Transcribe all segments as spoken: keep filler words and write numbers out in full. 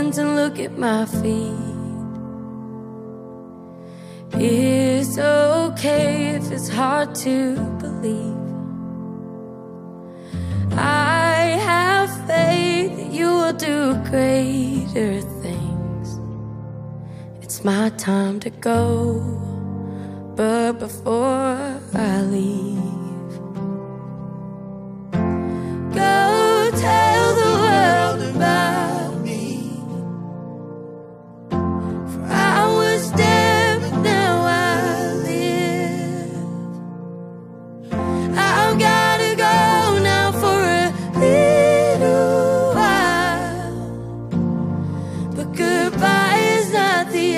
hands and look at my feet. It's okay if it's hard to believe. I have faith that you will do greater things. It's my time to go, but before I leave, go tell the world about me. For I was dead, but now I live. I've gotta go now for a little while, but goodbye is not the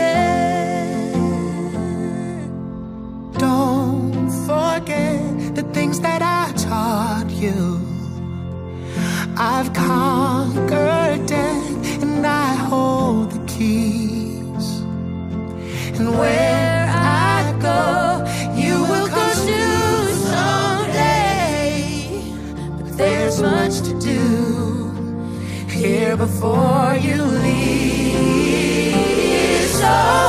end. Don't forget the things that I taught you. I've conquered death and I hold the keys. And where I go, you will come to someday. But there's much to do here before you leave. So